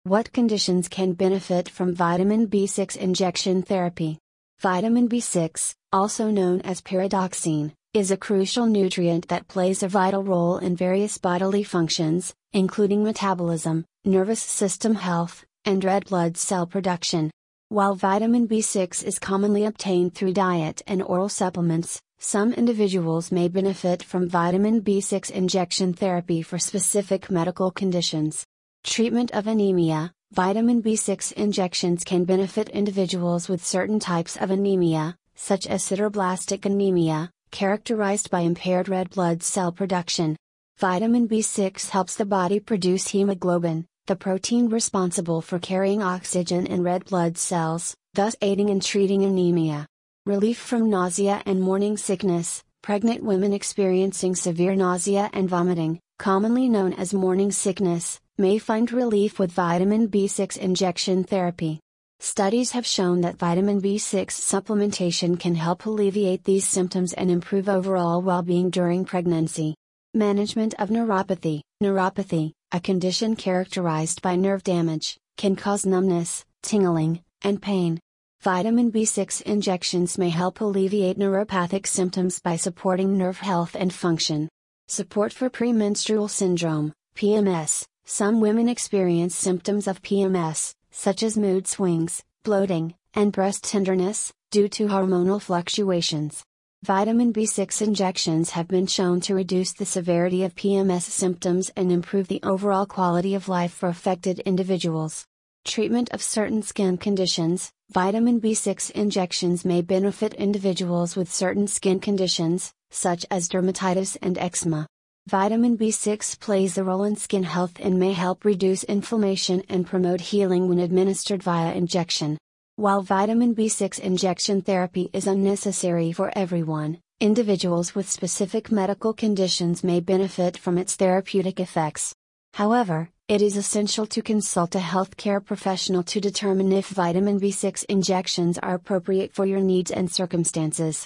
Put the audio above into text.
What conditions can benefit from vitamin B6 injection therapy? Vitamin B6, also known as pyridoxine, is a crucial nutrient that plays a vital role in various bodily functions, including metabolism, nervous system health, and red blood cell production. While vitamin B6 is commonly obtained through diet and oral supplements, some individuals may benefit from vitamin B6 injection therapy for specific medical conditions. Treatment of anemia. Vitamin B6 injections can benefit individuals with certain types of anemia, such as sideroblastic anemia, characterized by impaired red blood cell production. Vitamin B6 helps the body produce hemoglobin, the protein responsible for carrying oxygen in red blood cells, thus aiding in treating anemia. Relief from nausea and morning sickness. Pregnant women experiencing severe nausea and vomiting, commonly known as morning sickness, may find relief with vitamin B6 injection therapy. Studies have shown that vitamin B6 supplementation can help alleviate these symptoms and improve overall well-being during pregnancy. Management of neuropathy. Neuropathy, a condition characterized by nerve damage, can cause numbness, tingling, and pain. Vitamin B6 injections may help alleviate neuropathic symptoms by supporting nerve health and function. Support for premenstrual syndrome, PMS. Some women experience symptoms of PMS, such as mood swings, bloating, and breast tenderness, due to hormonal fluctuations. Vitamin B6 injections have been shown to reduce the severity of PMS symptoms and improve the overall quality of life for affected individuals. Treatment of certain skin conditions. Vitamin B6 injections may benefit individuals with certain skin conditions, such as dermatitis and eczema. Vitamin B6 plays a role in skin health and may help reduce inflammation and promote healing when administered via injection. While vitamin B6 injection therapy is unnecessary for everyone, individuals with specific medical conditions may benefit from its therapeutic effects. However, it is essential to consult a healthcare professional to determine if vitamin B6 injections are appropriate for your needs and circumstances.